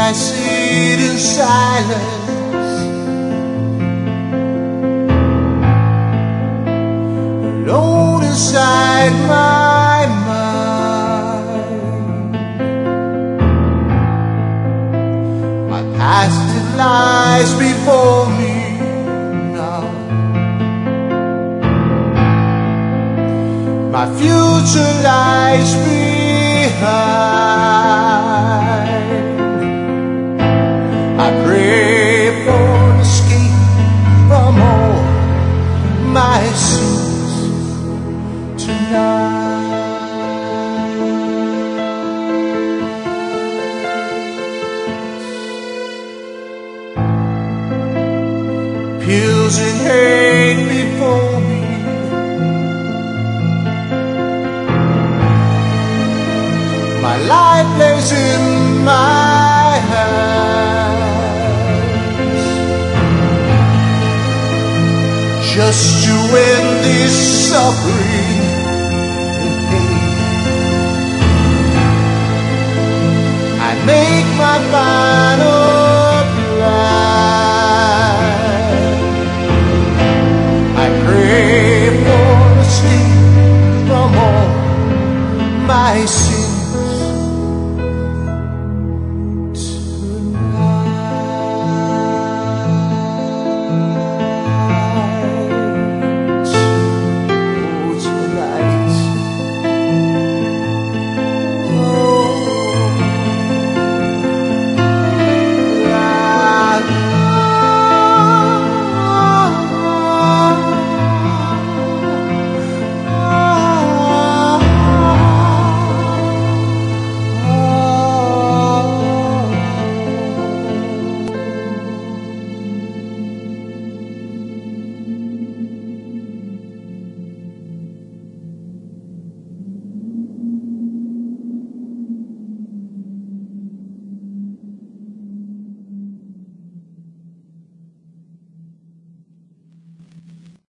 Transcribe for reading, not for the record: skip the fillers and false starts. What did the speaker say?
I sit in silence, alone inside my mind. My past, it lies before me now. My future lies behind. I pray for an escape from all my sins tonight. Pills and hate before me, my life lays in my hands, just to end this suffering and pain. I make my final